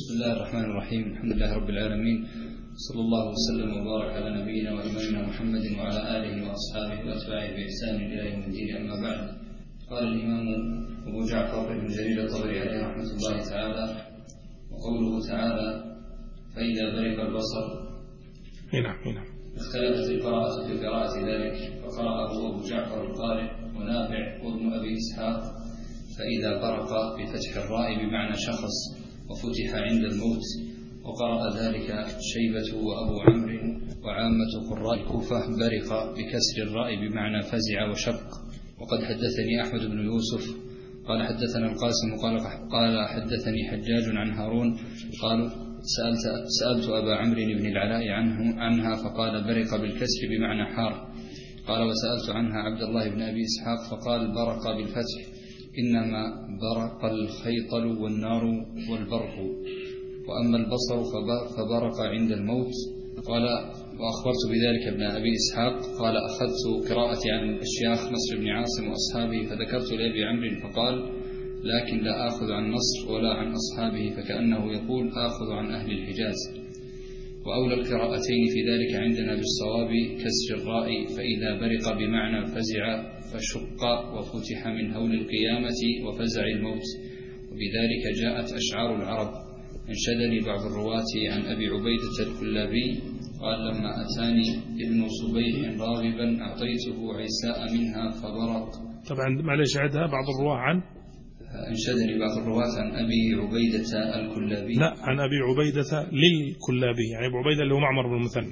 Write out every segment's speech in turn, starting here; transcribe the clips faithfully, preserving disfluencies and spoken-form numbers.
بسم الله الرحمن الرحيم. الحمد لله رب العالمين، صلى الله وسلم وبارك على نبينا وإمامنا محمد وعلى آله وأصحابه وأتباعه بإحسان إلى يوم الدين. أما بعد، قال الإمام أبو جعفر بن جرير الطبري عليه رحمة الله تعالى: وقوله تعالى: فإذا برق البصر. هنا هنا اختلفت القراءة في قراءة ذلك، فقرأه أبو جعفر القارئ ونافع وابن أبي إسحاق: فإذا برق بفتح الراء بمعنى شخص وفتح عند الموت. وقرأ ذلك شيبة وأبو عمرو وعامة قراء الكوفة: برق بكسر الراء بمعنى فزع وشق. وقد حدثني أحمد بن يوسف قال حدثنا القاسم قال قال حدثني حجاج عن هارون قال سألت, سألت أبا عمرو بن العلاء عنه عنها فقال: برق بالكسر بمعنى حار. قال: وسألت عنها عبد الله بن أبي إسحاق فقال: برق بالفتح، إنما برق الخيطل والنار والبرق. وأما البصر فبرق عند الموت. قال: وأخبرت بذلك ابن أبي إسحاق. قال: أخذت قراءتي عن الشيخ نصر بن عاصم وأصحابه فذكرت لأبي عمرو فقال: لكن لا آخذ عن نصر ولا عن أصحابه، فكأنه يقول: آخذ عن أهل الحجاز. وأولى القراءتين في ذلك عندنا بالصواب كسر الراء، فإذا برق بمعنى فزع فشق وفتح من هول القيامة وفزع الموت. وبذلك جاءت أشعار العرب. انشدني بعض الرواة عن أبي عبيدة الكلابي قال: لما أتاني ابن صبيح راغبا أعطيته عيساء منها فبرق. طبعا معلش عدها بعض الرواة عن انشدني بعض الرواة عن أبي عبيدة الكلابي. لا، عن أبي عبيدة للكلابي، يعني أبو عبيدة اللي هو معمر بن المثنى.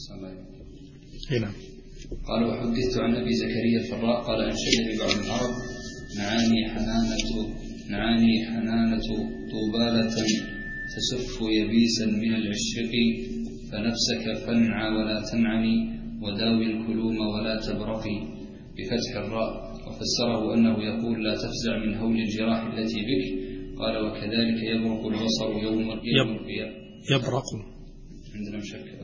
هنا قال: وحدثت عن أبي زكريا الفراء قال: انشدني بعض العرب: نعاني حنانة نعاني حنانة طوبالة تسف يبيسا من العشق، فنفسك فانعى ولا تنعني، وداوي الكلوم ولا تبرقي، بفتح الراء. وفسره أنه يقول: لا تفزع من هول الجراح التي بك. قال: وكذلك يبرق البصر يوم القيامة. يبرق عندنا مشكلة.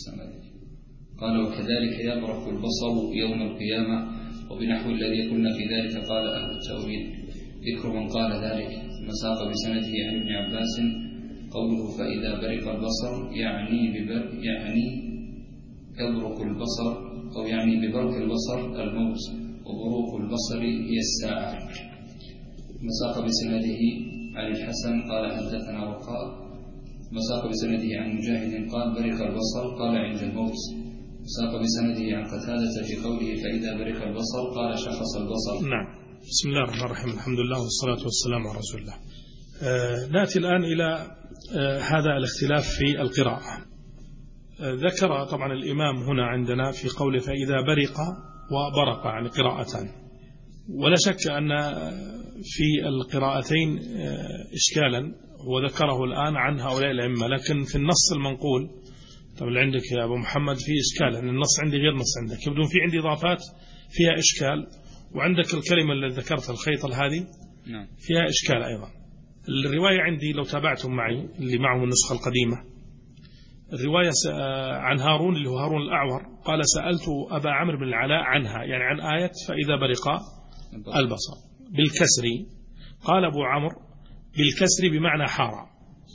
قال: وكذلك يبرق البصر يوم القيامة. وبنحو الذي قلنا في ذلك قال أهل التأويل. ذكر من قال ذلك مساق بسنده عن ابن عباس قوله: فإذا برق البصر يعني ببر يعني يبرق البصر، أو يعني ببرق البصر الموت، وبروق البصر هي الساعة. مساق بسنده عن الحسن قال: حدثنا وقال. مساق بسنده عن مجاهد قال: برق البصر قال: عند الموت. مساق بسنده عن قتادة في قوله: فإذا برق البصر قال: شخص البصر. نعم. بسم الله الرحمن الرحيم، الحمد لله والصلاة والسلام على رسول الله. آه نأتي الآن إلى آه هذا الاختلاف في القراءة. آه ذكر طبعا الإمام هنا عندنا في قوله: فإذا برق وبرق، يعني قراءتان. ولا شك أن في القراءتين آه إشكالا وذكره الآن عن هؤلاء الأئمة، لكن في النص المنقول طبعا عندك يا أبو محمد في إشكال، أن النص عندي غير نص عندك، يبدو في عندي إضافات فيها إشكال، وعندك الكلمة اللي ذكرتها الخيطل هذه فيها إشكال أيضا. الرواية عندي لو تابعتم معي اللي معهم النسخة القديمة، الرواية عن هارون اللي هو هارون الأعور قال: سألت أبا عمرو بن العلاء عنها، يعني عن آية فإذا برق البصر بالكسر. قال أبو عمرو: بالكسر بمعنى حار.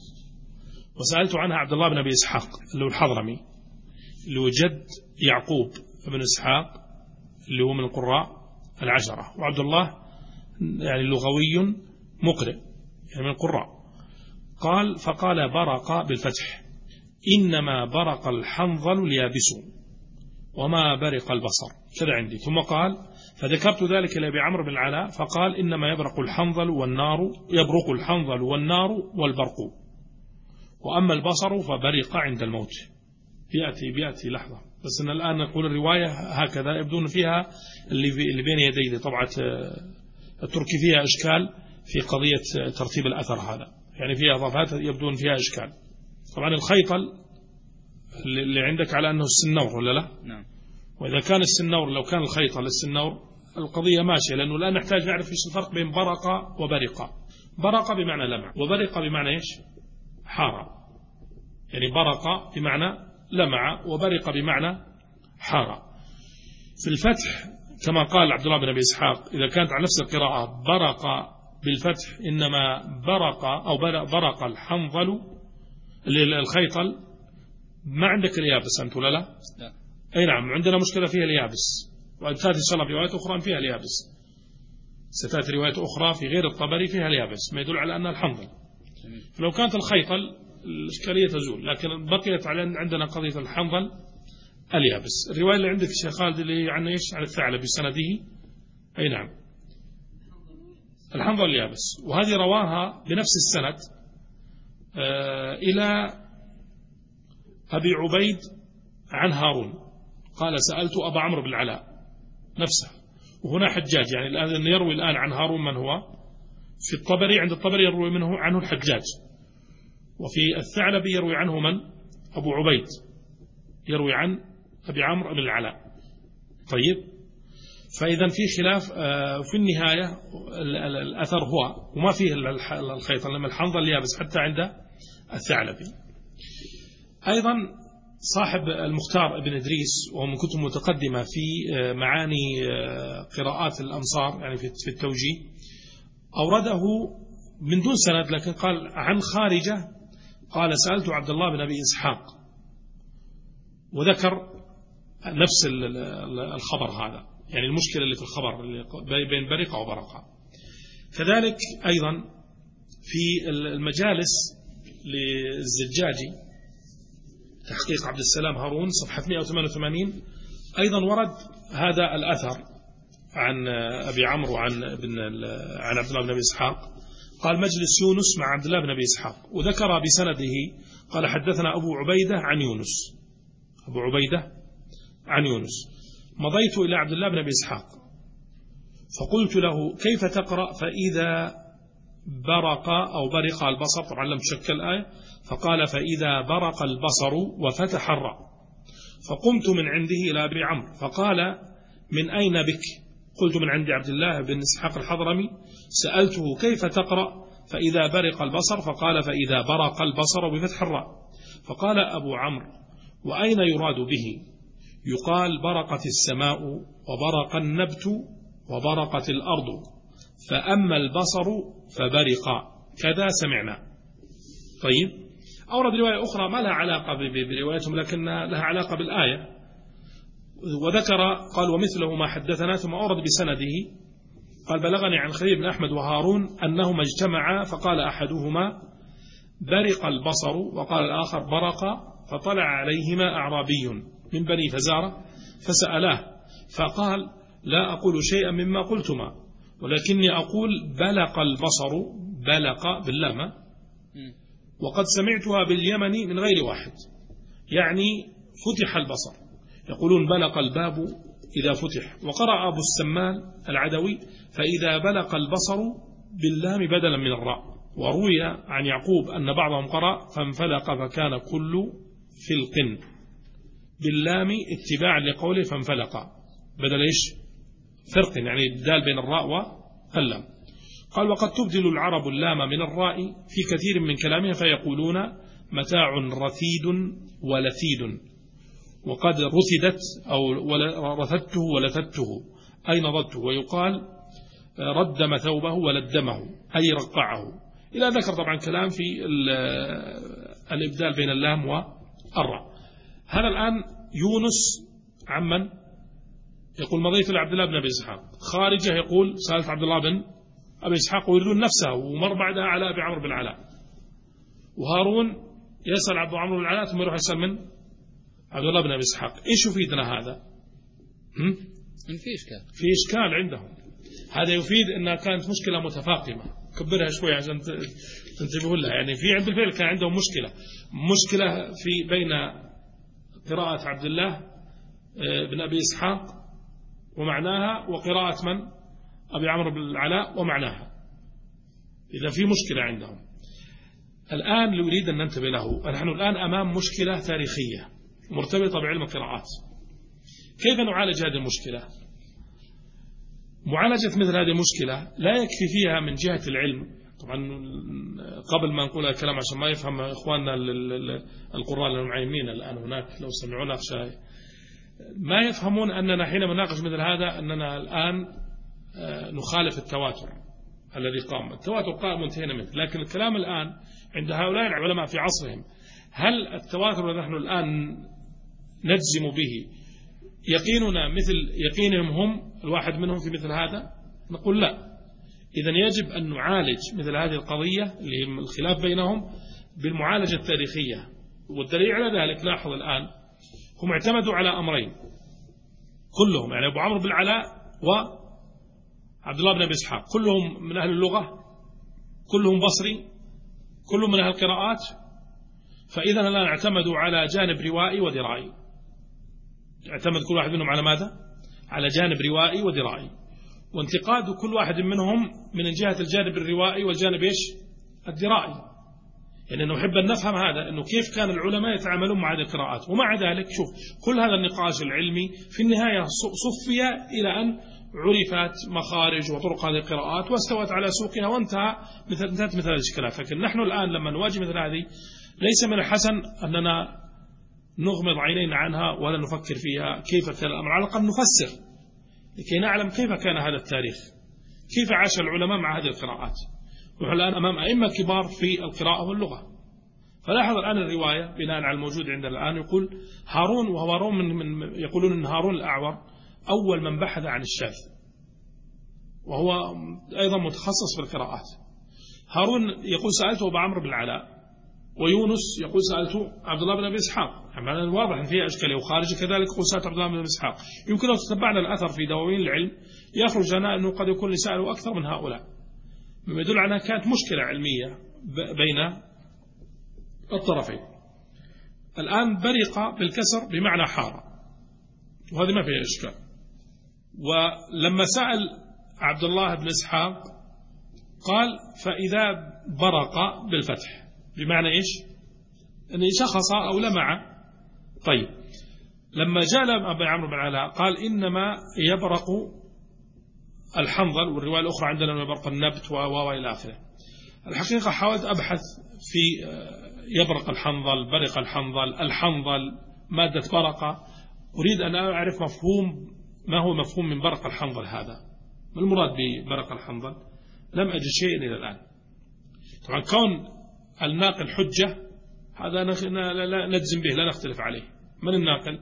وسألت عنها عبد الله بن أبي إسحاق اللي هو الحضرمي اللي هو جد يعقوب بن إسحاق اللي هو من القراء العشرة، وعبد الله يعني لغوي مقرئ يعني من القراء. قال: فقال: برق بالفتح، إنما برق الحنظل ليابسه وما برق البصر، كذا عندي. ثم قال: فذكرت ذلك لأبي عمرو بن العلاء فقال: إنما يبرق الحنظل والنار يبرق الحنظل والنار والبرق، وأما البصر فبرق عند الموت. بيأتي بيأتي لحظة، بس أن الآن نقول الرواية هكذا، يبدون فيها اللي, اللي بين يدي طبعة التركي فيها إشكال في قضية ترتيب الأثر هذا، يعني فيها إضافات يبدون فيها إشكال. طبعا الخيطل اللي عندك على أنه السنور ولا لا؟ نعم. وإذا كان السنور، لو كان الخيطل السنور القضية ماشية، لأنه الآن نحتاج نعرف إيش الفرق بين برق وبرق. برق بمعنى لمع، وبرق بمعنى إيش؟ حار. يعني برق بمعنى لمع، وبرق بمعنى حار. في الفتح كما قال عبد الله بن أبي إسحاق إذا كانت على نفس القراءة برق بالفتح إنما برق أو برق الحنظل الخيطل. ما عندك اليابس أنت ولا لا؟ لا. أي نعم، عندنا مشكلة فيها اليابس، وتأتي إن شاء الله في روايات أخرى فيها اليابس، ستأتي روايات أخرى في غير الطبري فيها اليابس، ما يدل على أنها الحنظل. لو كانت الخيطل الإشكالية تزول، لكن بقيت عندنا قضية الحنظل اليابس. الرواية اللي عندك شيخ خالد اللي عن إيش؟ عن الثعلب بسنده. أي نعم، الحنظل اليابس، وهذه رواها بنفس السند آه إلى أبي عبيد عن هارون قال سألت أبا عمرو بن العلاء نفسه. وهنا حجاج، يعني الآن يروي الآن عن هارون من هو في الطبري، عند الطبري يروي منه عنه الحجاج، وفي الثعلبي يروي عنه من؟ أبو عبيد يروي عن أبي عمرو بن العلاء. طيب، فإذا في خلاف في النهاية. الأثر هو وما فيه الخيط، لما الحنظل اليابس حتى عند الثعلبي. أيضا صاحب المختار ابن إدريس، وهو من كتب متقدمة في معاني قراءات الأمصار، يعني في التوجيه، أورده من دون سند، لكن قال عن خارجة قال سألت عبد الله بن أبي إسحاق، وذكر نفس الخبر هذا، يعني المشكلة اللي في الخبر اللي بين برقة وبرقة. كذلك أيضا في المجالس للزجاجي تحقيق عبد السلام هارون صفحة مئة وثمانية وثمانين أيضا ورد هذا الأثر عن أبي عمرو عن ابن عن عبد الله بن أبي إسحاق قال مجلس يونس مع عبد الله بن أبي إسحاق، وذكر بسنده قال حدثنا أبو عبيدة عن يونس، أبو عبيدة عن يونس. مضيت إلى عبد الله بن أبي إسحاق فقلت له كيف تقرأ فإذا برق أو برق البصر، طبعا لم تشكل آية، فقال فإذا برق البصر وفتح الراء. فقمت من عنده إلى أبي عمرو فقال من أين بك؟ قلت من عند عبد الله بن إسحاق الحضرمي. سألته كيف تقرأ فإذا برق البصر؟ فقال فإذا برق البصر بفتح الراء. فقال أبو عمرو وأين يراد به؟ يقال برقت السماء وبرق النبت وبرقت الأرض، فأما البصر فبرق، كذا سمعنا. طيب، أورد رواية أخرى ما لها علاقة بروايتهم لكن لها علاقة بالآية، وذكر قال ومثله ما حدثنا، ثم أورد بسنده قال بلغني عن خليل بن أحمد وهارون أنهما اجتمعا فقال أحدهما برق البصر وقال الآخر برق، فطلع عليهما أعرابي من بني فزارة فسألاه فقال لا أقول شيئا مما قلتما ولكني أقول بلق البصر، بلق باللام، وقد سمعتها باليمن من غير واحد، يعني فتح البصر، يقولون بلق الباب إذا فتح. وقرأ أبو السمان العدوي فإذا بلق البصر باللام بدلا من الراء. وروي عن يعقوب أن بعضهم قرأ فانفلق فكان كل فلق باللام اتباعا لقوله فانفلق بدل إيش؟ فرق، يعني الدال بين الراء واللام. قال وقد تبدل العرب اللام من الراء في كثير من كلامها فيقولون متاع رثيد ولثيد، وقد رثدت أو رثدته ولثدته أي نضدته، ويقال ردم ثوبه ولدمه أي رقعه، إلى ذكر طبعا كلام في الإبدال بين اللام والراء. هذا الآن يونس عمن يقول مضيت لعبد الله بن أبي إسحاق، خارجه يقول سألت عبد الله بن أبي إسحاق ويردون نفسه، ومر بعدها على أبي عمرو بن العلاء، وهارون يسأل عبد عمرو بن العلاء ثم يروح يسأل من عبد الله بن أبي إسحاق. إيش يفيدنا هذا؟ هم؟ في إشكال في إشكال عندهم. هذا يفيد أنها كانت مشكلة متفاقمة، كبرها شوي عشان تنتبهوا لها. يعني في عند بالفعل كان عندهم مشكلة مشكلة في بين قراءة عبد الله بن أبي إسحاق ومعناها وقراءة من؟ أبي عمرو بن العلاء ومعناها. إذا في مشكلة عندهم الآن نريد أن ننتبه له. نحن الآن أمام مشكلة تاريخية مرتبطة بعلم القراءات. كيف نعالج هذه المشكلة؟ معالجة مثل هذه المشكلة لا يكفي فيها من جهة العلم، طبعا قبل ما نقول الكلام عشان ما يفهم إخواننا القراء المعينين الآن هناك لو سمعونا شيء ما يفهمون أننا حينما نناقش مثل هذا أننا الآن نخالف التواتر الذي قام. التواتر قائم وانتهينا منه. لكن الكلام الآن عند هؤلاء العلماء في عصرهم، هل التواتر الذي نحن الآن نجزم به يقيننا مثل يقينهم هم الواحد منهم في مثل هذا؟ نقول لا. إذن يجب أن نعالج مثل هذه القضية اللي هي الخلاف بينهم بالمعالجة التاريخية. والدليل على ذلك لاحظ الآن هم اعتمدوا على أمرين كلهم، يعني أبو عمرو بن العلاء وعبد الله بن أبي إسحاق، كلهم من أهل اللغة، كلهم بصري، كلهم من أهل القراءات. فإذا الآن اعتمدوا على جانب روائي ودرائي. اعتمد كل واحد منهم على ماذا؟ على جانب روائي ودرائي. وانتقاد كل واحد منهم من جهة الجانب الروائي والجانب إيش؟ الدرائي. يعني نحب أن نفهم هذا، أنه كيف كان العلماء يتعاملون مع هذه القراءات. ومع ذلك شوف كل هذا النقاش العلمي في النهاية صفي إلى أن عرفت مخارج وطرق هذه القراءات واستوت على سوقها وانتهى مثل انتهت مثل هذه الاشكالات. لكن نحن الآن لما نواجه مثل هذه ليس من الحسن أننا نغمض عينينا عنها ولا نفكر فيها كيف كان الأمر، على الأقل نفسر لكي نعلم كيف كان هذا التاريخ، كيف عاش العلماء مع هذه القراءات. ونحن الآن أمام أئمة كبار في القراءة واللغة. فلاحظ الآن الرواية بناء على الموجود عندنا الآن يقول هارون، وهو هارون من, من يقولون أن هارون الأعور أول من بحث عن الشاذ، وهو أيضا متخصص في القراءات. هارون يقول سألته أبو عمرو بن العلاء، ويونس يقول سألته عبد الله بن أبي إسحاق. يعني واضح أن فيها أشكالية. وخارج كذلك يقول سألت عبد الله بن أبي إسحاق. يمكن لو تتبعنا الأثر في دواوين العلم يخرج لنا أنه قد يكون لسأله أكثر من هؤلاء، مما يدل على أنها كانت مشكلة علمية بين الطرفين. الآن برق بالكسر بمعنى حار، وهذه ما فيها إشكال. ولما سأل عبد الله بن إسحاق قال فإذا برق بالفتح، بمعنى إيش؟ أنه شخص أو لمع. طيب لما جاء أبو عمرو بن العلاء قال إنما يبرق الحنظل، والرواية الأخرى عندنا أنه يبرق النبت وإلى آخره. الحقيقة حاولت أبحث في يبرق الحنظل، برق الحنظل، الحنظل مادة برق. أريد أن أعرف مفهوم ما هو مفهوم من برق الحنظل هذا، ما المراد ببرق الحنظل؟ لم أجد شيء إلى الآن. طبعا كون الناقل حجة هذا لا نجزم به، لا نختلف عليه. من الناقل؟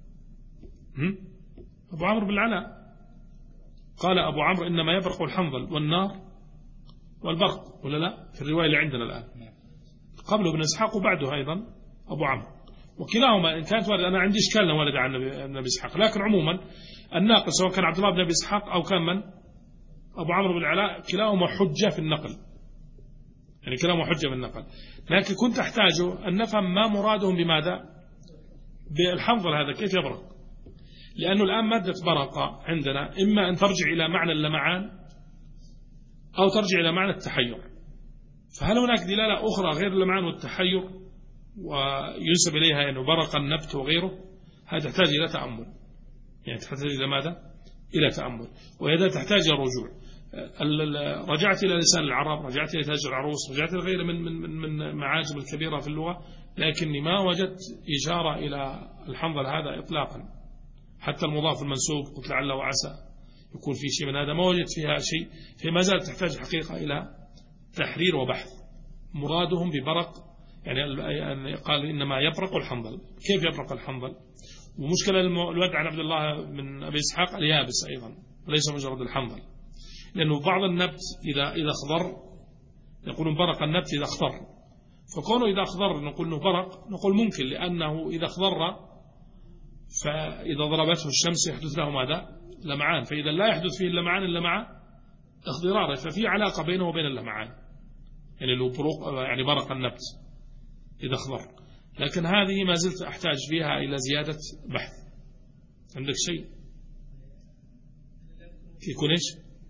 أبو عمرو بن العلاء. قال أبو عمرو إنما يبرق الحنظل والنار والبرق، ولا لا؟ في الرواية اللي عندنا الآن قبله ابن إسحاق وبعده أيضا أبو عمرو، وكلاهما إن كانت وارد. أنا عندي إشكال ولد عن النبي إسحاق، لكن عموما الناقل سواء كان عبد الله بن أبي إسحاق أو كان من أبو عمرو بن العلاء كلاهما حجة في النقل، يعني كلاهما حجة في النقل. لكن كنت أحتاج أن نفهم ما مرادهم بماذا؟ بالحنظل هذا كيف يبرق، لأنه الآن مادة برق عندنا إما أن ترجع إلى معنى اللمعان أو ترجع إلى معنى التحير. فهل هناك دلالة أخرى غير اللمعان والتحير وينسب إليها أنه برق النبت وغيره؟ هذا تحتاج إلى تأمل، يعني تحتاج إلى ماذا؟ إلى تأمل، وهذا تحتاج إلى رجوع. رجعت إلى لسان العرب، رجعت إلى تاج العروس، رجعت إلى غيره من من من معاجم الكبيرة في اللغة، لكني ما وجدت إشارة إلى الحنظل هذا إطلاقا. حتى المضاف المنسوب قلت لعله وعسى يكون في شيء من هذا، ما وجدت فيها شيء. فما زالت تحتاج حقيقة إلى تحرير وبحث. مرادهم ببرق يعني قال إنما يبرق الحنظل، كيف يبرق الحنظل؟ ومشكلة الوضع عن عبد الله من أبي إسحاق اليابس أيضا وليس مجرد الحنظل، لأنه بعض النبت إذا إذا أخضر يقولون برق النبت إذا أخضر، فكونه إذا أخضر نقول إنه برق، نقول ممكن لأنه إذا أخضر فإذا ضربته الشمس يحدث له ماذا؟ لمعان، فإذا لا يحدث فيه اللمعان إلا مع اخضراره، ففي علاقة بينه وبين اللمعان، يعني لو برق يعني برق النبت إذا أخضر. لكن هذه ما زلت أحتاج فيها إلى زيادة بحث. عندك شيء يكون إيش؟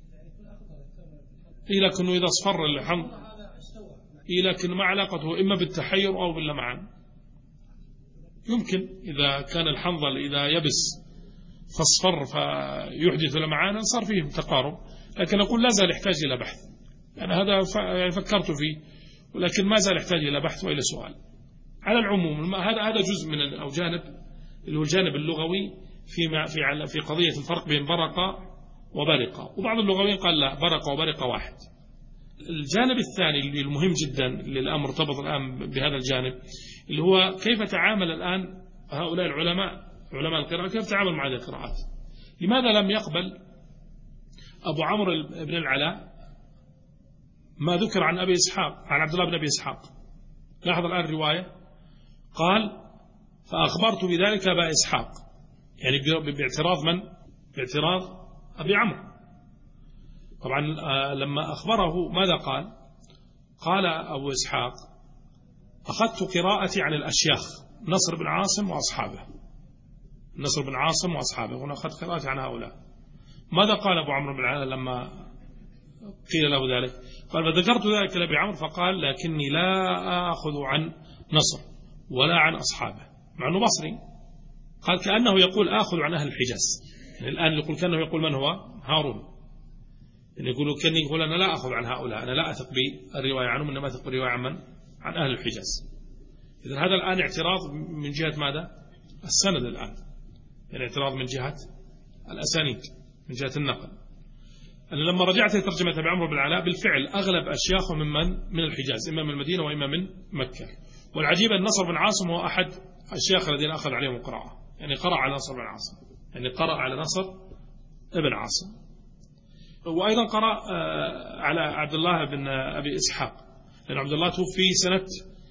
إيه لكنه إذا أصفر الحمض، إيه لكن ما علاقته إما بالتحير أو باللمعان. يمكن إذا كان الحنظل إذا يبس فاصفر فيحدث لمعانا صار فيه تقارب، لكن أقول لا زال يحتاج إلى بحث. يعني هذا يعني فكرت فيه، ولكن ما زال يحتاج إلى بحث وإلى سؤال. على العموم هذا هذا جزء من أو جانب اللي هو الجانب اللغوي في في في قضية الفرق بين برق وبرق. وبعض اللغويين قال لا، برق وبرق واحد، الجانب الثاني اللي المهم جدا اللي الآن مرتبط الآن بهذا الجانب اللي هو كيف تعامل الآن هؤلاء العلماء علماء القراءة، كيف تعامل مع هذه القراءات. لماذا لم يقبل أبو عمرو بن العلاء ما ذكر عن أبي إسحاق عن عبد الله بن أبي إسحاق؟ لاحظ الآن الرواية، قال فأخبرت بذلك أبا إسحاق، يعني باعتراض من؟ باعتراض أبي عمرو. طبعا لما أخبره ماذا قال؟ قال أبو إسحاق أخذت قراءتي عن الأشياخ نصر بن عاصم وأصحابه، نصر بن عاصم وأصحابه، وأنا أخذت قراءتي عن هؤلاء. ماذا قال أبو عمرو بن العلاء لما قيل له ذلك؟ قال فذكرت ذلك لأبي عمرو فقال لكني لا أخذ عن نصر ولا عن أصحابه، مع أنه بصري. قال كأنه يقول آخذ عن أهل الحجاز، يعني الآن يقول كأنه يقول من هو؟ هارون، يعني يقول كأنه يقول أنا لا أخذ عن هؤلاء، أنا لا أثق بالرواية عنهم، إنما أثق بالرواية عن من؟ عن أهل الحجاز. إذن هذا الآن اعتراض من جهة ماذا؟ السند الآن، يعني اعتراض من جهة الأسانيد، من جهة النقل. أنا لما رجعت ترجمة أبي عمرو بن العلاء بالفعل أغلب أشياخه ممن من الحجاز، إما من المدينة وإما من مكة. والعجيب أن نصر بن عاصم هو أحد الشيخ الذين أخذ عليهم القراءة، يعني قرأ على نصر بن عاصم، يعني قرأ على نصر ابن عاصم. وأيضا قرأ على عبد الله بن أبي إسحاق، لأن عبد الله توفي سنة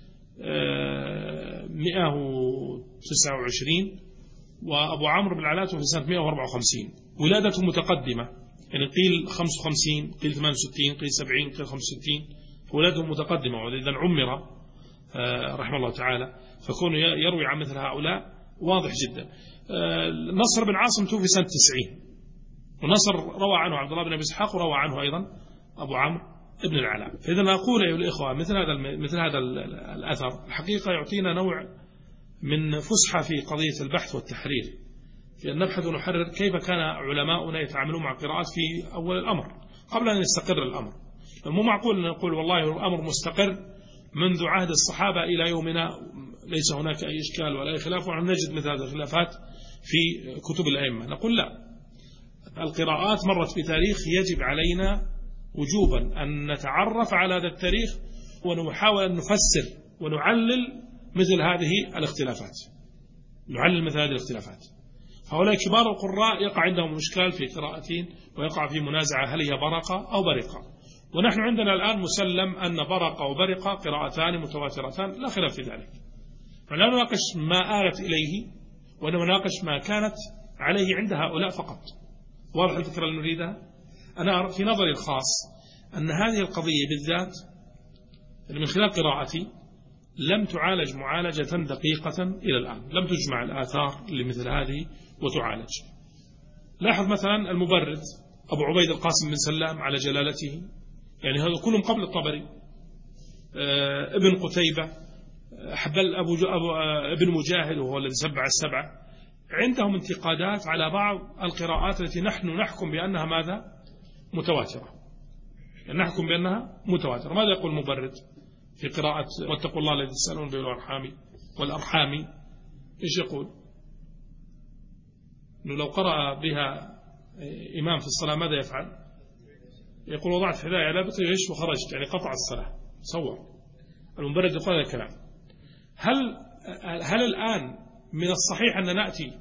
مئة وتسعة وعشرين وأبو عمرو بن العلاء توفي سنة مئة وأربعة وخمسين، ولادته متقدمة، يعني قيل خمسة وخمسين، قيل ثمانية وستين، قيل سبعين، قيل خمسة وستين، ولادهم متقدمة. وإذا عمر رحمه الله تعالى، فكون يروي عن مثل هؤلاء واضح جدا. نصر بن عاصم توفي سنة تسعين، ونصر روى عنه عبد الله بن أبي إسحاق، وروى عنه أيضا أبو عمرو بن العلاء. فإذا أقول أيها الإخوة مثل هذا مثل هذا الأثر الحقيقة يعطينا نوع من فسحة في قضية البحث والتحرير، في أن نبحث ونحرر كيف كان علماؤنا يتعاملون مع القراءات في أول الأمر قبل أن يستقر الأمر. مو معقول أن نقول والله الأمر مستقر منذ عهد الصحابة إلى يومنا ليس هناك أي إشكال ولا أي خلاف، ونحن نجد مثل هذه الخلافات في كتب الأئمة. نقول لا، القراءات مرت بتاريخ يجب علينا وجوبا أن نتعرف على هذا التاريخ ونحاول أن نفسر ونعلل مثل هذه الاختلافات، نعلل مثل هذه الاختلافات. هؤلاء كبار القراء يقع عندهم مشكال في قراءتين، ويقع في منازعة هل هي برقة أو برقة. ونحن عندنا الآن مسلم أن برقة وبرقة قراءتان متواترتان، لا خلاف في ذلك. فلا نناقش ما آلت إليه، ونناقش ما كانت عليه عند هؤلاء فقط. واضح الفكرة اللي نريدها؟ أنا في نظري الخاص أن هذه القضية بالذات من خلال قراءتي لم تعالج معالجة دقيقة إلى الآن، لم تجمع الآثار لمثل هذه وتعالج. لاحظ مثلا المبرد أبو عبيد القاسم بن سلام على جلالته، يعني هذا كلهم قبل الطبري، آه ابن قتيبة، حبل أبو, أبو آه ابن مجاهد وهو الذي سبع السبعة، عندهم انتقادات على بعض القراءات التي نحن نحكم بأنها ماذا؟ متواترة، يعني نحكم بأنها متواترة. ماذا يقول المبرد في قراءة واتقوا الله الذي تسألون به والأرحام والأرحام؟ إيش يقول؟ إنه لو قرأ بها إمام في الصلاة ماذا يفعل؟ يقول وضعت حذاء على بطني وإيش وخرجت، يعني قطع الصلاة. تصور المبرد يقول هذا الكلام. هل هل الآن من الصحيح أن نأتي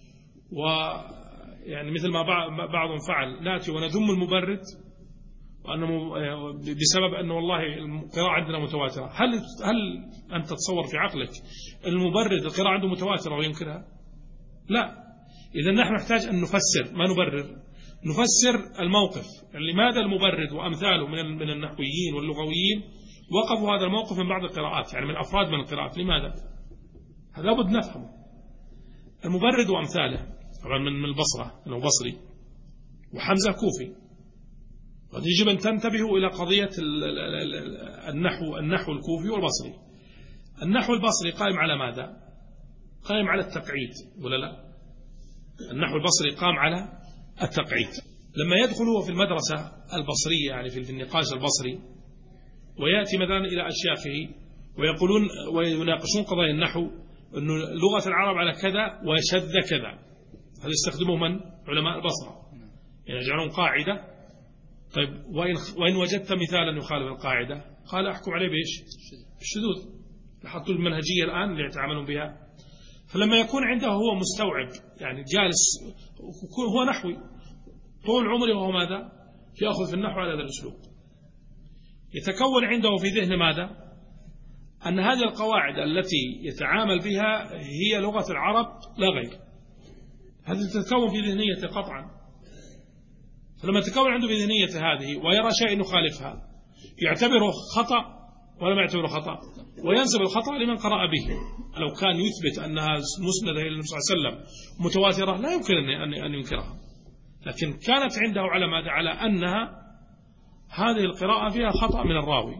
ويعني مثل ما بعضهم فعل نأتي وندم المبرد وأنه بسبب أنه والله القراءة عندنا متواترة؟ هل هل أنت تتصور في عقلك المبرد القراءة عنده متواترة وينكرها؟ لا. إذا نحن نحتاج أن نفسر، ما نبرر، نفسر الموقف. لماذا المبرد وأمثاله من من النحويين واللغويين وقفوا هذا الموقف من بعض القراءات، يعني من أفراد من القراءات؟ لماذا؟ هذا لابد نفهمه. المبرد وأمثاله طبعا من البصرة، أنه بصري، وحمزة كوفي. يجب أن تنتبهوا إلى قضية النحو النحو الكوفي والبصري. النحو البصري قائم على ماذا؟ قائم على التقعيد ولا لا؟ النحو البصري قام على التقعيد. لما يدخل هو في المدرسة البصرية، يعني في النقاش البصري، ويأتي مثلا إلى أشياخه ويقولون ويناقشون قضايا النحو، أنه لغة العرب على كذا وشذ كذا، هذا يستخدمه من؟ علماء البصرة، يعني يجعلون قاعدة طيب وإن, وإن وجدت مثالا يخالف القاعدة قال أحكم عليه بإيش؟ بالشذوذ. لاحظتوا المنهجية الآن اللي يتعاملون بها. فلما يكون عنده هو مستوعب يعني جالس هو نحوي طول عمره وهو ماذا؟ يأخذ في النحو على هذا الأسلوب، يتكون عنده في ذهن ماذا؟ أن هذه القواعد التي يتعامل بها هي لغة العرب لا غير. هذه تتكون في ذهنيته قطعا. فلما تكون عنده في ذهنيته هذه ويرى شيء يخالفها يعتبره خطأ ولا ما يعتبره خطأ، وينسب الخطأ لمن قرأ به. لو كان يثبت أنها مسندة إلى النبي صلى الله عليه وسلم متواترة لا يمكن أن ينكرها، لكن كانت عنده على ماذا؟ على أنها هذه القراءة فيها خطأ من الراوي،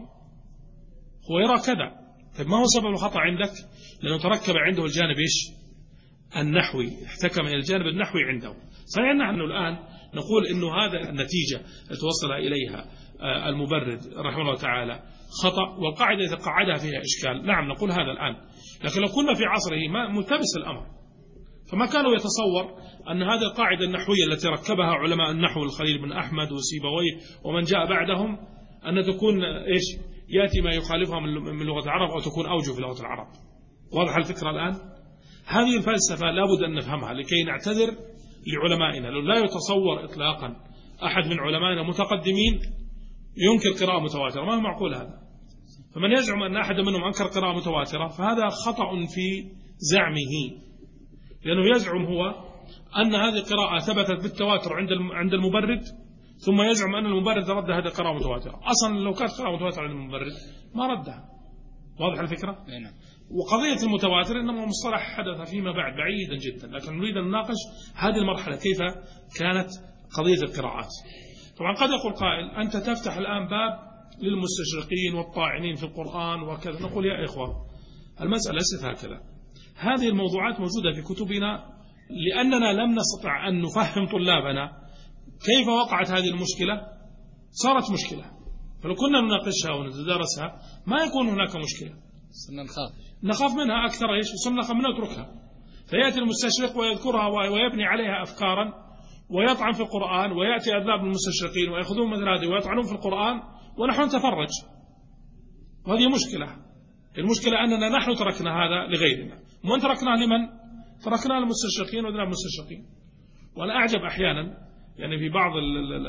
هو يرى كذا. طيب ما هو سبب الخطأ عندك؟ لأنه تركب عنده الجانب إيش؟ النحوي، احتكم إلى الجانب النحوي عنده. صحيح نحن الآن نقول إنه هذا النتيجة التي توصل إليها المبرد رحمه الله تعالى خطأ، والقاعدة إذا قعدها فيها إشكال، نعم نقول هذا الآن. لكن لو كنا في عصره ما ملتبس الأمر، فما كانوا يتصور أن هذه القاعدة النحوية التي ركبها علماء النحو الخليل بن أحمد وسيبويه ومن جاء بعدهم أن تكون إيش؟ يأتي ما يخالفها من لغة العرب أو تكون أوجه في لغة العرب. واضح الفكرة الآن؟ هذه الفلسفة لابد أن نفهمها لكي نعتذر لعلمائنا. لو لا يتصور إطلاقا أحد من علمائنا المتقدمين ينكر قراءة متواترة، ما هو معقول هذا. فمن يزعم أن أحد منهم أنكر قراءة متواترة فهذا خطأ في زعمه، لأنه يزعم هو أن هذه القراءة ثبتت بالتواتر عند عند المبرد، ثم يزعم أن المبرد رد هذه القراءة متواترة. أصلا لو كانت قراءة متواترة عند المبرد ما ردها. واضح الفكرة؟ نعم. وقضية المتواتر إنما مصطلح حدث فيما بعد بعيدا جدا، لكن نريد أن نناقش هذه المرحلة كيف كانت قضية القراءات. طبعا قد يقول قائل أنت تفتح الآن باب للمستشرقين والطاعنين في القرآن وكذا. نقول يا إخوة المسألة ليست هكذا. هذه الموضوعات موجودة في كتبنا لأننا لم نستطع أن نفهم طلابنا كيف وقعت هذه المشكلة. صارت مشكلة، فلو كنا نناقشها ونتدارسها ما يكون هناك مشكلة. صرنا نخاف نخاف منها أكثر. إيش؟ صرنا نخاف منها ونتركها. فيأتي المستشرق ويذكرها ويبني عليها أفكارا ويطعن في القرآن، ويأتي أذناب المستشرقين ويأخذون مثل هذه ويطعنون في القرآن ونحن نتفرج. وهذه مشكلة. المشكلة أننا نحن تركنا هذا لغيرنا. ومن تركناه لمن؟ تركناه للمستشرقين وأذناب المستشرقين. وأنا أعجب أحيانا يعني في بعض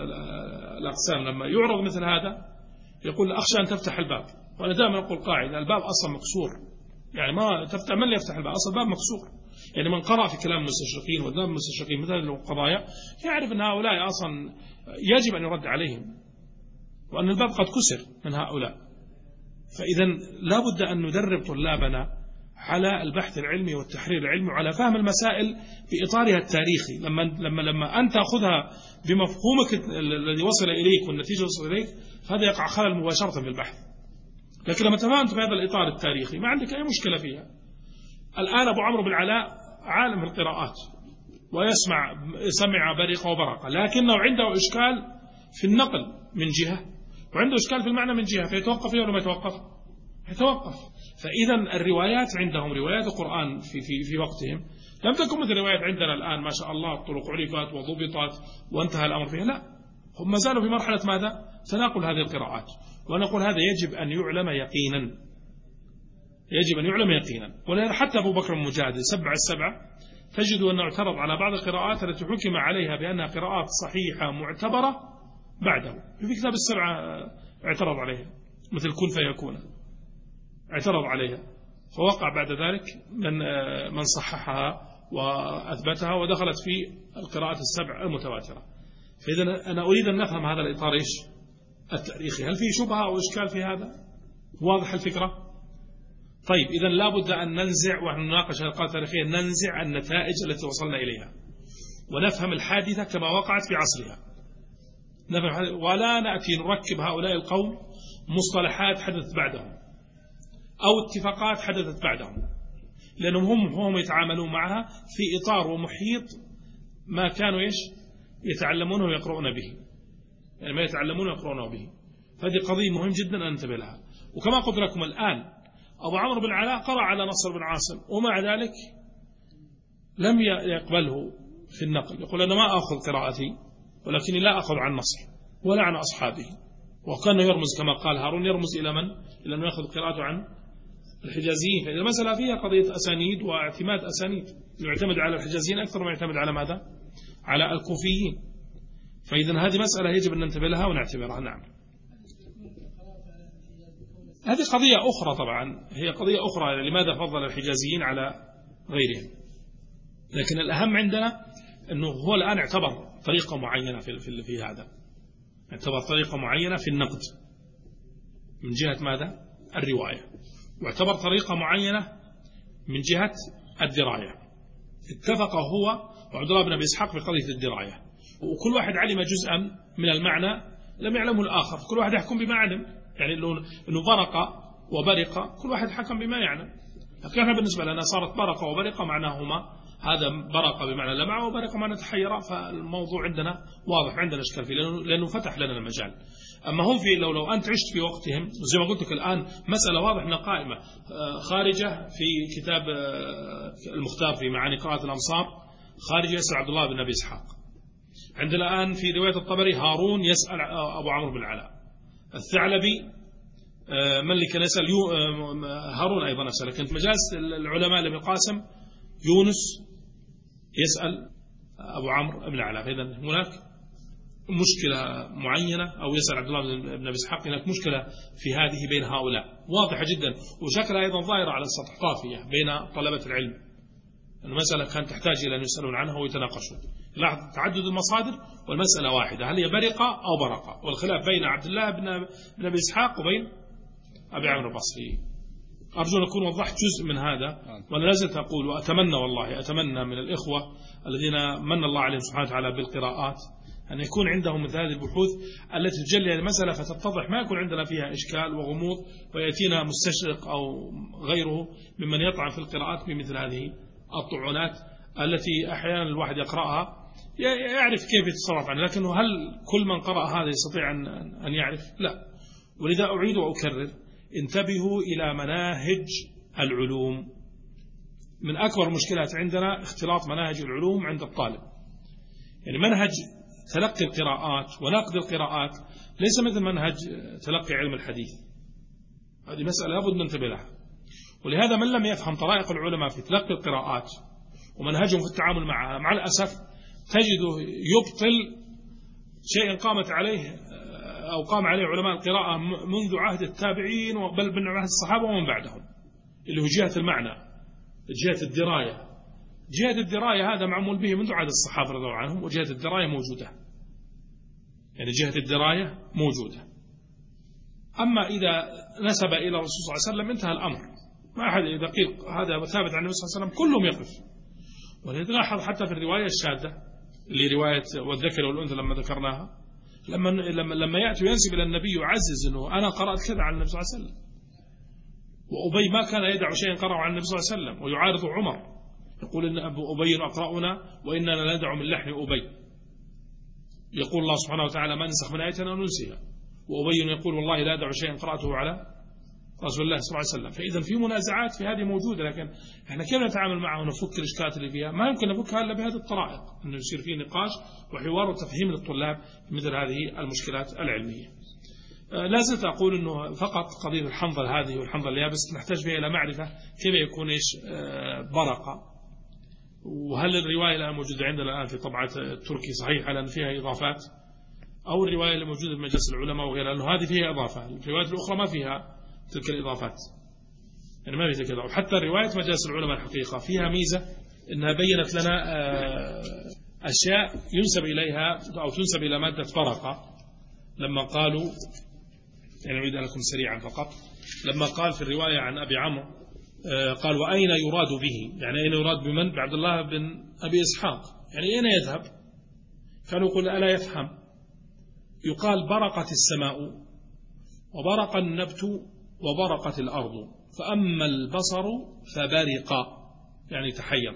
الأقسام لما يعرض مثل هذا يقول أخشى أن تفتح الباب. وأنا دائما أقول قاعدة الباب أصلا مكسور، يعني ما تفتح من اللي يفتح الباب؟ أصلا الباب مكسور. يعني من قرأ في كلام المستشرقين وذنب المستشرقين مثل هذه القضايا يعرف أن هؤلاء أصلا يجب أن يرد عليهم، وأن الباب قد كسر من هؤلاء. فإذا لا بد أن ندرب طلابنا على البحث العلمي والتحرير العلمي وعلى فهم المسائل بإطارها التاريخي. لما لما لما أنت تأخذها بمفهومك الذي وصل إليك والنتيجة وصل إليك هذا يقع خلل مباشرة في البحث. لكن لما تفهمت في هذا الإطار التاريخي ما عندك أي مشكلة فيها. الآن أبو عمرو بن العلاء عالم في القراءات ويسمع سمع بريقة وبرقة، لكنه عنده إشكال في النقل من جهة وعنده إشكال في المعنى من جهة، فيتوقف فيه ولا ما يتوقف؟ يتوقف. فإذا الروايات عندهم روايات القرآن في في في وقتهم لم تكن مثل روايات عندنا الآن ما شاء الله الطرق عرفت وضبطت وانتهى الأمر فيها. لا، هم ما زالوا في مرحلة ماذا؟ تناقل هذه القراءات. ونقول هذا يجب أن يعلم يقينا، يجب أن يعلم يقينا. ولهذا حتى أبو بكر المجاهد سبع السبعة تجد أنه اعترض على بعض القراءات التي حكم عليها بأنها قراءات صحيحة معتبرة بعده. في كتاب السبعة اعترض عليها مثل كن فيكون، اعترض عليها، فوقع بعد ذلك من من صححها وأثبتها ودخلت في القراءات السبع المتواترة. فإذا أنا أريد أن نفهم هذا الإطار إيش التاريخي. هل في شبهة أو إشكال في هذا؟ واضح الفكرة؟ طيب إذا لا بد أن ننزع ونحن نناقش القراءة التاريخية ننزع النتائج التي وصلنا إليها ونفهم الحادثة كما وقعت في عصرها، نفهم ولا نأتي نركب هؤلاء القوم مصطلحات حدثت بعدهم أو اتفاقات حدثت بعدهم، لأنهم هم هم يتعاملون معها في إطار ومحيط ما كانوا إيش يتعلمونه ويقرؤون به، يعني ما يتعلمون ويقرؤون به. فهذه قضية مهم جدا أن ننتبه لها. وكما قلت لكم الآن أبو عمرو بن العلاء قرأ على نصر بن عاصم ومع ذلك لم يقبله في النقل. يقول أنا ما أخذ قراءتي ولكني لا أخذ عن نصر، ولا عن أصحابه، وكان يرمز كما قال هارون يرمز إلى من؟ إلى أنه يأخذ قراءته عن الحجازيين. فإذا المسألة فيها قضية أسانيد واعتماد أسانيد، يعتمد على الحجازيين أكثر ما يعتمد على ماذا؟ على الكوفيين. فإذا هذه مسألة يجب أن ننتبه لها ونعتبرها. نعم، هذه قضية أخرى طبعا، هي قضية أخرى لماذا فضل الحجازيين على غيرهم، لكن الأهم عندنا أنه هو الآن اعتبر طريقة معينة في, في, في هذا، اعتبر طريقة معينة في النقد من جهة ماذا؟ الرواية، واعتبر طريقة معينة من جهة الدراية. اتفق هو وعبد الله بن أبي إسحاق بقضية الدراية، وكل واحد علم جزءا من المعنى لم يعلمه الآخر، كل واحد يحكم بما علم، يعني أنه برق وبرق كل واحد حكم بما يعلم. لكن احنا بالنسبة لنا صارت برق وبرق معناهما هذا برق بمعنى لمع وبرق معنى تحير، فالموضوع عندنا واضح، عندنا اشكال فيه لأنه, لأنه فتح لنا المجال. أما هم في لو لو أنت عشت في وقتهم زي ما قلت لك الآن مسألة واضح أنها قائمة خارجة في كتاب المختار في معاني قراءة الأمصار، خارجة يسأل عبد الله بن أبي إسحاق. عندنا الآن في رواية الطبري هارون يسأل أبو عمرو بن العلاء، الثعلبي من اللي كان يسأل هارون أيضا أسأل، كانت مجالس العلماء لابن القاسم يونس يسأل أبو عمرو بن العلاء. فإذا هناك مشكلة معينة، أو يسأل عبد الله بن أبي إسحاق، هناك مشكلة في هذه بين هؤلاء واضحة جدا، وشكلها أيضا ظاهرة على السطح طافية بين طلبة العلم. المسألة كانت تحتاج إلى أن يسألون عنها ويتناقشون. لاحظ تعدد المصادر والمسألة واحدة، هل هي برقة أو برقة، والخلاف بين عبد الله بن أبي إسحاق وبين أبي عمرو البصري. أرجو أن أكون وضحت جزء من هذا، وأنا لازلت أقول وأتمنى والله أتمنى من الإخوة الذين من الله عليهم سبحانه وتعالى بالقراءات أن يكون عندهم مثل هذه البحوث التي تجلي المسألة فتتضح، ما يكون عندنا فيها إشكال وغموض ويأتينا مستشرق أو غيره ممن يطعن في القراءات بمثل هذه الطعنات التي أحيانا الواحد يقرأها يعرف كيف يتصرف عنها، لكنه هل كل من قرأ هذا يستطيع أن يعرف؟ لا. ولذا أعيد وأكرر، انتبهوا إلى مناهج العلوم. من أكبر مشكلات عندنا اختلاط مناهج العلوم عند الطالب، يعني منهج تلقي القراءات ونقد القراءات ليس مثل منهج تلقي علم الحديث. هذه مسألة لابد من ننتبه لها. ولهذا من لم يفهم طرائق العلماء في تلقي القراءات ومنهجهم في التعامل معها، مع الأسف تجده يبطل شيء قامت عليه أو قام عليه علماء القراءة منذ عهد التابعين، بل من عهد الصحابة ومن بعدهم، اللي هو جهة المعنى، جهة الدراية. جهة الدراية هذا معمول به منذ عهد الصحابة رضي الله عنهم، وجهة الدراية موجودة، يعني جهة الدراية موجودة. أما إذا نسب إلى الرسول صلى الله عليه وسلم انتهى الأمر، ما أحد إذا قيل هذا ثابت عن النبي صلى الله عليه وسلم كلهم يقف. ولنلاحظ حتى في الرواية الشاذة اللي رواية والذكر والأنثى لما ذكرناها، لما لما لما يأتي وينسب إلى النبي يعزز إنه أنا قرأت كذا عن النبي صلى الله عليه وسلم، وأبي ما كان يدع شيئا قرأه عن النبي صلى الله عليه وسلم، ويعارض عمر يقول إن أبو أبي أقرأنا وإننا ندع من لحن أبي. يقول الله سبحانه وتعالى ما ننسخ من آية ننسيها، وأبي يقول والله لا أدع شيئا قرأته على رسول الله صلى الله عليه وسلم. فإذا في منازعات في هذه موجودة، لكن احنا كيف نتعامل معها ونفك الإشكالات اللي فيها؟ ما يمكن نفكها إلا بهذه الطرائق، أنه يصير فيه نقاش وحوار وتفهيم للطلاب مثل هذه المشكلات العلمية. لا زلت أقول أنه فقط قضية الحنظل هذه والحنظل اليابس نحتاج فيها إلى معرفة كيف يكون إيش برقة، وهل الرواية الآن موجودة عندنا الآن في طبعة التركي صحيحة لأن فيها إضافات، أو الرواية اللي موجودة في مجلس العلماء وغيرها لأنه هذه فيها إضافة، الروايات الأخرى ما فيها تلك الإضافات، يعني ما فيها كذا. وحتى رواية مجلس العلماء الحقيقة فيها ميزة إنها بينت لنا أشياء ينسب إليها أو تنسب إلى مادة فرقة، لما قالوا، يعني أريد لكم سريعا فقط، لما قال في الرواية عن أبي عمرو قال وأين يراد به، يعني أين يراد بمن؟ بعبد الله بن أبي إسحاق، يعني أين يذهب؟ كانوا يقول ألا يفهم، يقال برقت السماء وبرق النبت وبرقت الأرض، فأما البصر فبرق، يعني تحير.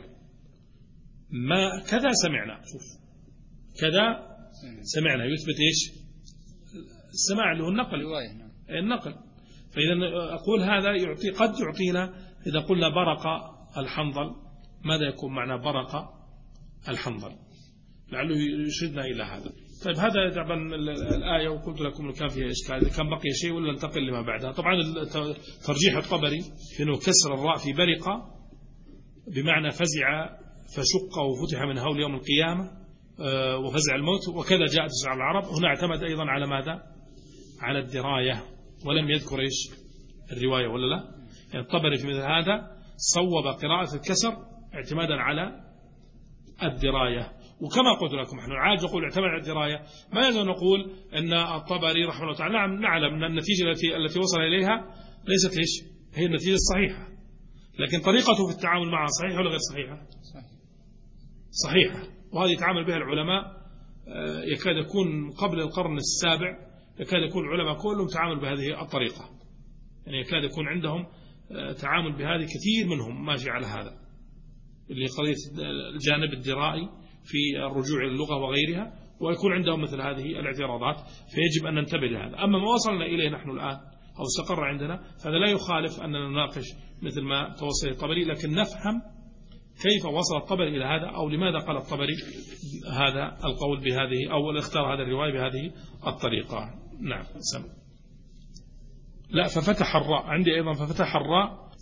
ما كذا سمعنا، شوف كذا سمعنا يثبت إيش؟ السماع اللي هو النقل، النقل. فإذا أقول هذا يعطي قد يعطينا إذا قلنا برق الحنظل ماذا يكون معنى برق الحنظل، لعله يرشدنا إلى هذا. طيب هذا طبعا الآية، وقلت لكم إنه كان فيها إشكال إذا كان بقي شيء ولا ننتقل لما بعدها. طبعا ترجيح الطبري في إنه كسر الراء في برقة بمعنى فزع فشق وفتح من هول يوم القيامة وفزع الموت، وكذا جاءت تسع العرب. هنا اعتمد أيضا على ماذا؟ على الدراية، ولم يذكر إيش الرواية ولا لا. يعني الطبري في مثل هذا صوب قراءة الكسر اعتمادا على الدراية. وكما قلت لكم نحن عاد نقول اعتمد على الدراية، ما يلزم نقول أن الطبري رحمه الله تعالى نعم نعلم أن النتيجة التي التي وصل إليها ليست إيش هي النتيجة الصحيحة، لكن طريقته في التعامل معها صحيحة ولا غير صحيحة؟ صحيحة. وهذه يتعامل بها العلماء يكاد يكون قبل القرن السابع، يكاد يكون العلماء كلهم تعامل بهذه الطريقة، يعني يكاد يكون عندهم تعامل بهذه، كثير منهم ماشي على هذا اللي قضية الجانب الدرائي في الرجوع إلى اللغة وغيرها، ويكون عندهم مثل هذه الاعتراضات، فيجب أن ننتبه لهذا. أما ما وصلنا إليه نحن الآن أو استقر عندنا فهذا لا يخالف أننا نناقش مثل ما توصل الطبري، لكن نفهم كيف وصل الطبري إلى هذا، أو لماذا قال الطبري هذا القول بهذه، أو اختار هذا الرواية بهذه الطريقة. نعم سم. لا ففتح الراء عندي أيضا، ففتح الراء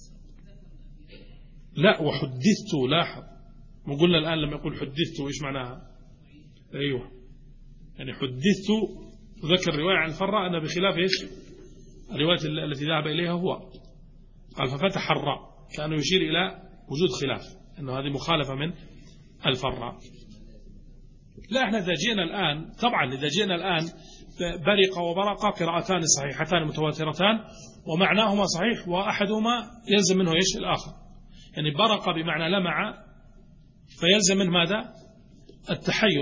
لا وحدثت. لاحظ ما قلنا الآن لما يقول حدثت وإيش معناها؟ أيوه يعني حدثت ذكر رواية عن الفراء أنها بخلاف إيش الرواية التي ذهب إليها هو. قال ففتح الراء كأنه يشير إلى وجود خلاف، أنه هذه مخالفة من الفراء. لا احنا إذا جئنا الآن، طبعا إذا جئنا الآن برق وبرق قراءتان صحيحتان متواترتان ومعناهما صحيح، وأحدهما يلزم منه إيش الآخر. يعني برق بمعنى لمع فيلزم من ماذا؟ التحير،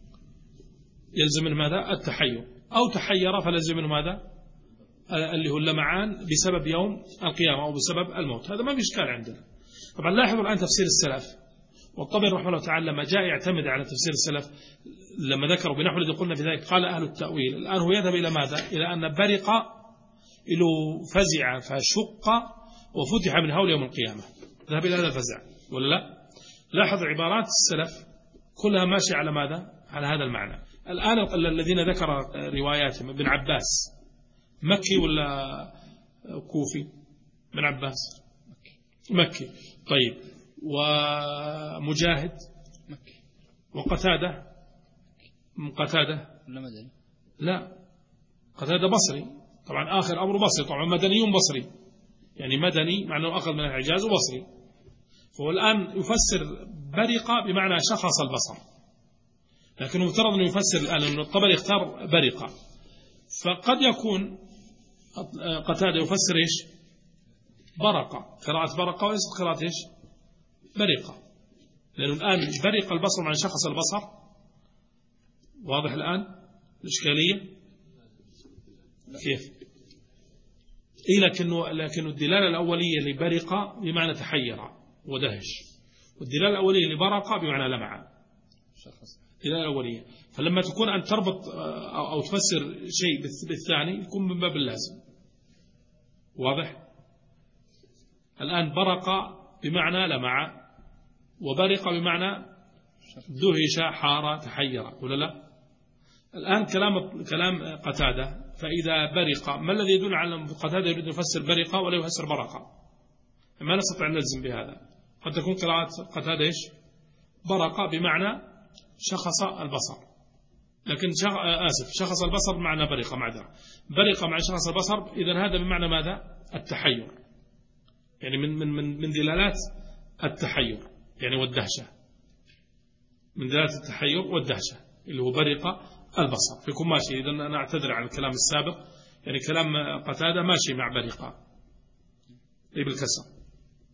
يلزم من ماذا؟ التحير. أو تحير فلزم منه ماذا؟ اللي هو اللمعان بسبب يوم القيامة أو بسبب الموت. هذا ما في إشكال عندنا. طبعا لاحظوا الآن تفسير السلف، والطبري رحمه الله تعالى لما جاء يعتمد على تفسير السلف لما ذكروا بنحو الذي قلنا في ذلك قال أهل التأويل. الآن هو يذهب إلى ماذا؟ إلى أن برق إلى فزع فشق وفتح من هول يوم القيامة، ذهب إلى هذا الفزع ولا لا؟ لاحظ عبارات السلف كلها ماشية على ماذا؟ على هذا المعنى. الآن الذين ذكر رواياتهم ابن عباس مكي ولا كوفي؟ ابن عباس مكي. طيب ومجاهد مكي. وقتادة قتادة لا قتادة بصري. طبعا آخر أمر بصري، طبعا مدني بصري، يعني مدني معناه أخذ من الحجاز وبصري. فهو الآن يفسر برق بمعنى شخص البصر، لكنه مفترض أنه يفسر الآن أن الطبري اختار برق، فقد يكون قتادة يفسر إيش برق، قراءة برق وليست قراءة إيش برق، لأنه الآن برق البصر معنى شخص البصر. واضح الآن الإشكالية كيف؟ إيه لكنه لكن الدلالة الأولية لبرق بمعنى تحير ودهش، والدلالة الأولية لبرق بمعنى لمع. الدلالة الأولية، فلما تكون أن تربط أو تفسر شيء بالثاني يكون من باب اللازم. واضح؟ الآن برق بمعنى لمع، وبرق بمعنى دهش حار تحير ولا لا؟ الآن كلام كلام قتادة، فإذا برق ما الذي يدل على أن قتادة يريد أن يفسر برق ولا يفسر برق؟ ما نستطيع أن نلزم بهذا. قد تكون قراءة قتادة إيش برق بمعنى شخص البصر، لكن شخ... آسف شخص البصر بمعنى برق معذرة برق مع شخص البصر، إذن هذا بمعنى ماذا؟ التحير، يعني من من من من دلالات التحير يعني والدهشة، من دلالات التحير والدهشة اللي هو برق البصر. فيكون ماشي. إذن أنا أعتذر عن الكلام السابق، يعني كلام قتادة ماشي مع برق بالكسر.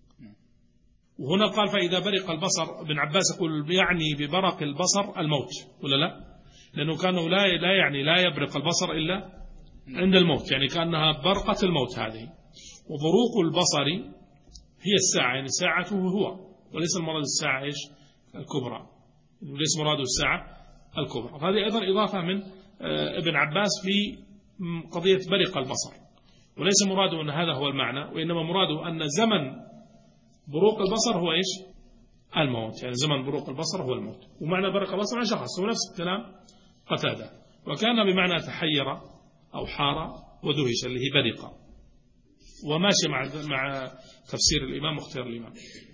وهنا قال فإذا برق البصر، ابن عباس يقول يعني ببرق البصر الموت ولا لا؟ لأنه كانوا لا لا يعني لا يبرق البصر إلا عند الموت، يعني كأنها برقة الموت هذه. وبروق البصر هي الساعة، يعني ساعته هو، وليس المراد الساعة إيش الكبرى، وليس مراده الساعة الكبرى. هذه أيضا إضافة من ابن عباس في قضية برق البصر، وليس مراده أن هذا هو المعنى، وإنما مراده أن زمن بروق البصر هو إيش الموت، يعني زمن بروق البصر هو الموت. ومعنى برق البصر عن شخص هو نفس الكلام قتادة. وكان بمعنى تحير أو حار ودهش اللي هي برق، وماشي مع مع تفسير الإمام واختيار الإمام.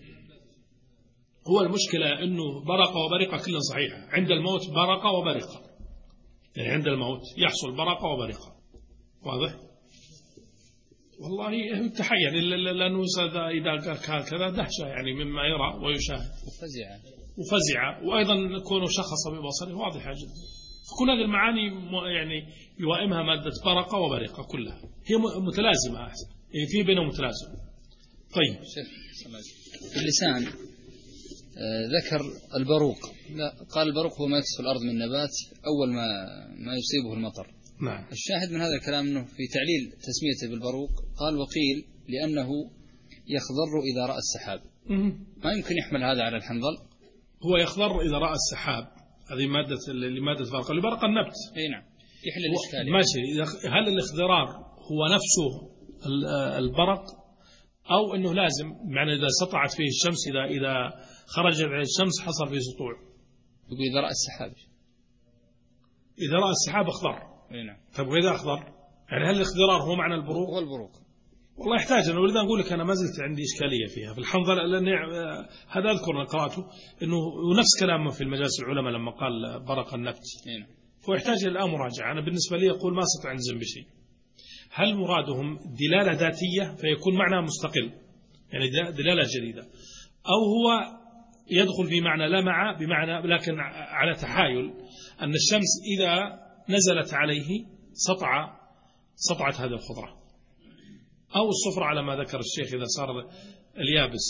هو المشكلة أنه برق وبرق كلها صحيحة. عند الموت برق وبرق، يعني عند الموت يحصل برق وبرق. واضح؟ والله التحير لأنه إذا كان كذا دهشة يعني مما يرى ويشاهد وفزع وفزع، وأيضا كونه شخص ببصره واضحة جدا. فكل هذه المعاني يعني يوائمها مادة برق وبرق كلها، هي متلازمة أحسن، يعني في بينهم متلازم. طيب في اللسان ذكر البروق، لا قال البروق هو ما يكسف الأرض من نبات أول ما ما يصيبه المطر. نعم. الشاهد من هذا الكلام أنه في تعليل تسميته بالبروق قال وقيل لأنه يخضر إذا رأى السحاب. ما يمكن يحمل هذا على الحنظل. هو يخضر إذا رأى السحاب، هذه مادة لمادة برق اللي برق النبت. أي نعم. يحل الإشكال. ماشي. هل الاخضرار هو نفسه البرق أو أنه لازم معنى إذا سطعت فيه الشمس، إذا إذا خرجت على الشمس حصل فيه سطوع؟ يقول إذا رأى السحاب. إذا رأى السحاب أخضر. أي نعم. طب وإذا أخضر يعني هل الاخضرار هو معنى البروق؟ هو البروق. والله يحتاج، أنا ولذا أقول لك أنا ما زلت عندي إشكالية فيها في الحنظلة، لأن هذا أذكر قرأته إنه ونفس كلامه في المجالس العلماء لما قال برق النبت. نعم. فيحتاج إلى مراجعة. أنا بالنسبة لي أقول ما استطيع أنزم بشيء. هل مرادهم دلالة ذاتية فيكون معنى مستقل يعني دلالة جديدة، أو هو يدخل في معنى لا مع بمعنى لكن على تحايل أن الشمس إذا نزلت عليه سطع سطعت هذه الخضرة، أو الصفر على ما ذكر الشيخ إذا صار اليابس.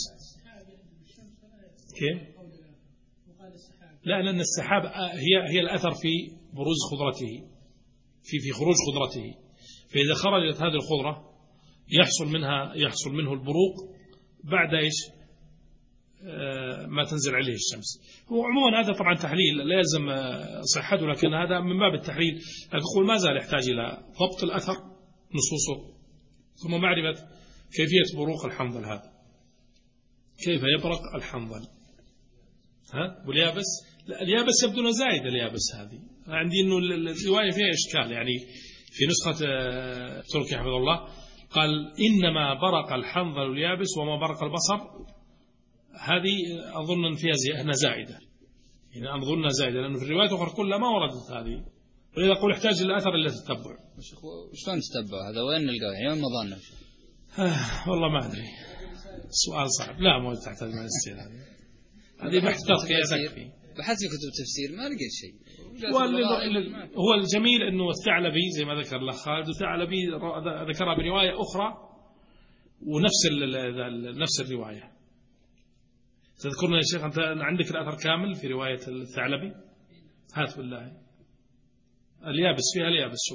كيف؟ لا، لأن السحاب هي هي الأثر في بروز خضرته، في في خروج خضرته، فإذا خرجت هذه الخضرة يحصل منها يحصل منه البروق بعد إيش؟ آه ما تنزل عليه الشمس. هو عموما هذا طبعا تحليل لا يلزم صحته، لكن هذا من باب التحليل. أقول ما زال يحتاج إلى ضبط الأثر نصوصه، ثم معرفة كيفية بروق الحنظل هذا، كيف يبرق الحنظل. ها واليابس، لا اليابس يبدو زايد. اليابس هذه عندي إنه الرواية فيها إشكال، يعني في نسخة تركي حفظ الله قال إنما برق الحنظل اليابس وما برق البصر. هذه أظن فيها زائدة، يعني أظن زائدة، لأنه في الرواية الأخرى كلها ما وردت هذه، ولذا أقول يحتاج إلى الأثر اللي تتبع. شلون تتبع هذا؟ وين نلقاه؟ يعني ما ظننا. آه والله ما أدري، سؤال صعب. لا ما تحتاج ما يصير هذه هذه بحث تفكير. بحثت في كتب التفسير ما لقيت شيء. هو الجميل أنه الثعلبي زي ما ذكر الله خالد، الثعلبي ذكرها برواية أخرى ونفس نفس الرواية. تذكرنا يا شيخ أنت عندك الأثر كامل في رواية الثعلبي؟ هات بالله. اليابس فيها اليابس شوف.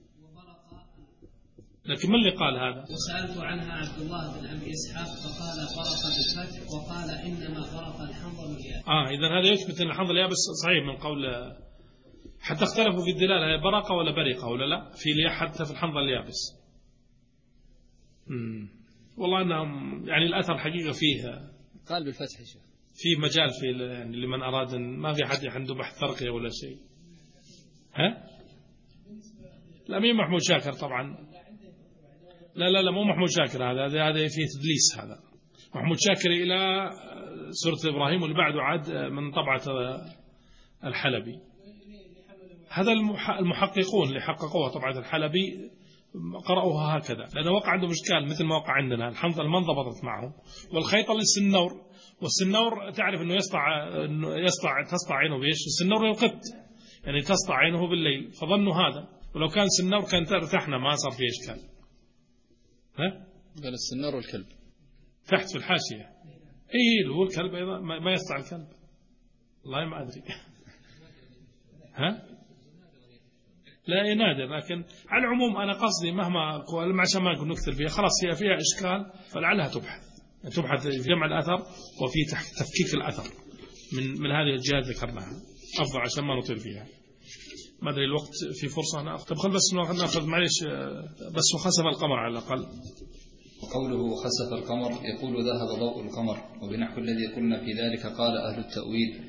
لكن من اللي قال هذا؟ وسألت عنها عبد الله بن أبي إسحاق فقال فرق بالفتح وقال إنما فرق الحنظل اليابس. آه إذا هذا يثبت أن الحنظل اليابس صحيح من قول، حتى اختلفوا في الدلالة هي برقة ولا برقة ولا لا في حتى في الحنظل اليابس. امم والله أنهم يعني الأثر حقيقة فيه قال بالفتح شيخ، فيه مجال في يعني لمن أراد، ما في حد عنده بحث ترقية ولا شيء. ها؟ الأمير محمود شاكر طبعا. لا لا لا مو محمود شاكر، هذا هذا فيه تدليس. هذا محمود شاكر إلى سورة إبراهيم واللي بعده عاد من طبعة الحلبي. هذا المحققون اللي حققوها طبعة الحلبي قرأوها هكذا، لأنه وقع عندهم إشكال مثل ما وقع عندنا. الحنظل ما انضبطت معهم، والخيط للسنور، والسنور تعرف أنه يسطع إنه يسطع تسطع عينه بإيش؟ السنور للقط يعني تسطع عينه بالليل، فظنوا هذا، ولو كان سنور كان ارتحنا ما صار فيه إشكال. ها؟ قال السنور والكلب تحت في الحاشية. إيه هو الكلب أيضا ما يسطع الكلب، والله ما أدري. ها؟ لا نادر، لكن على العموم أنا قصدي مهما عشان ما نكون نكثر فيها، خلاص هي فيها إشكال فلعلها تبحث تبحث في جمع الأثر وفي تفكيك الأثر من من هذه الجهات ذكرناها أفضل عشان ما نطيل فيها. ما أدري الوقت في فرصة أنا أختم خل بس نأخذ معليش بس وخسف القمر على الأقل. وقوله خسف القمر يقول ذهب ضوء القمر، وبنحو الذي قلنا في ذلك قال أهل التأويل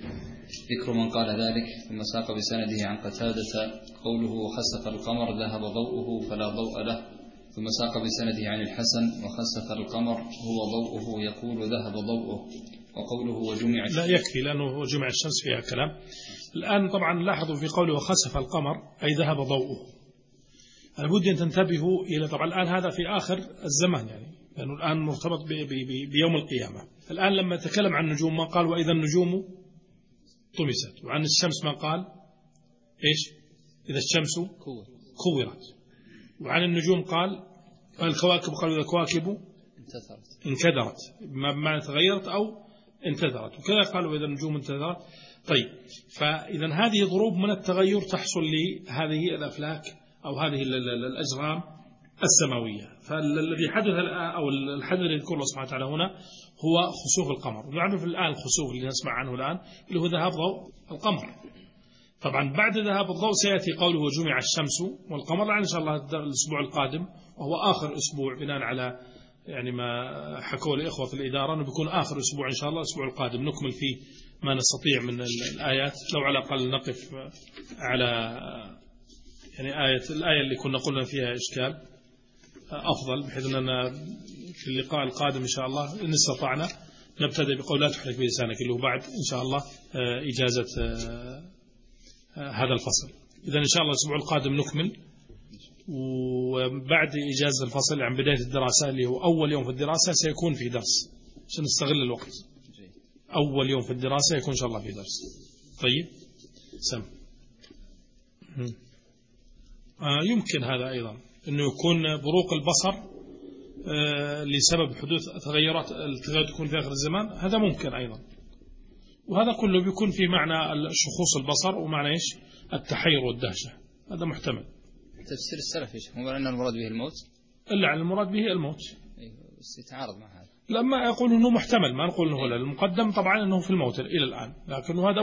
ذكر من قال ذلك. ثم ساق بسنده عن قتادة قوله وخسف القمر ذهب ضوءه فلا ضوء له. ثم ساق بسنده عن الحسن وخسف القمر هو ضوءه يقول ذهب ضوءه. وقوله وجمع لا يكفي لأنه جمع الشمس فيها كلام. الآن طبعا لاحظوا في قوله وخسف القمر أي ذهب ضوءه. أنا بدي أن تنتبهوا إلى طبعا الآن هذا في آخر الزمان يعني لأنه الآن مرتبط بي بي بي بيوم القيامة. الآن لما تكلم عن النجوم ما قال وإذا النجوم طمست، وعن الشمس ما قال إيش إذا الشمس كورت، وعن النجوم قال الكواكب قال إذا الكواكب انكدرت بمعنى تغيرت أو انتثرت، وكذا قالوا إذا النجوم انتثرت. طيب فإذا هذه ضروب من التغير تحصل لهذه الأفلاك أو هذه الأجرام السماوية. فالذي حدث أو الحدث الذي يذكره الله سبحانه وتعالى هنا هو خسوف القمر. ونعرف الآن الخسوف اللي نسمع عنه الآن اللي هو ذهاب ضوء القمر. طبعا بعد ذهاب الضوء سيأتي قوله وجمع الشمس والقمر لعل إن شاء الله الأسبوع القادم، وهو آخر أسبوع بناء على يعني ما حكوا الإخوة في الإدارة أنه بيكون آخر أسبوع إن شاء الله الأسبوع القادم نكمل فيه ما نستطيع من الآيات. لو على الأقل نقف على يعني آية الآية اللي كنا قلنا فيها إشكال أفضل، بحيث أننا في اللقاء القادم إن شاء الله إن استطعنا نبتدأ بقول لا تحرك بلسانك اللي هو بعد إن شاء الله إجازة هذا الفصل. إذا إن شاء الله الأسبوع القادم نكمل، وبعد إجازة الفصل عن بداية الدراسة اللي هو أول يوم في الدراسة سيكون في درس عشان نستغل الوقت. أول يوم في الدراسة يكون إن شاء الله في درس. طيب سم آه يمكن هذا أيضا أنه يكون بروق البصر آه لسبب حدوث تغيرات التغيرات تكون في آخر الزمان، هذا ممكن أيضا. وهذا كله بيكون في معنى شخوص البصر ومعنى إيش التحير والدهشة، هذا محتمل. تفسير السلف إيش هو أن المراد به الموت؟ إلا عن المراد به الموت. أيوه بس يتعارض مع هذا. لما يقول أنه محتمل ما نقول أنه لا، المقدم طبعا أنه في الموت إلى الآن، لكن هذا